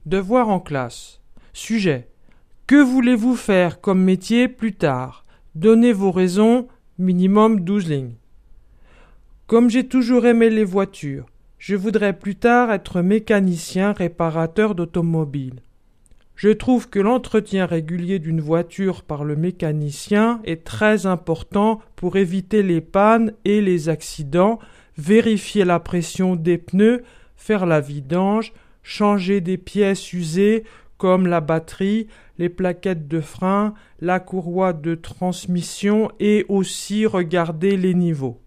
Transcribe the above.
Devoir en classe. Sujet. Que voulez-vous faire comme métier plus tard? Donnez vos raisons, minimum 12 lignes. Comme j'ai toujours aimé les voitures, je voudrais plus tard être mécanicien réparateur d'automobiles. Je trouve que l'entretien régulier d'une voiture par le mécanicien est très important pour éviter les pannes et les accidents, vérifier la pression des pneus, faire la vidange, changer des pièces usées comme la batterie, les plaquettes de frein, la courroie de transmission et aussi regarder les niveaux.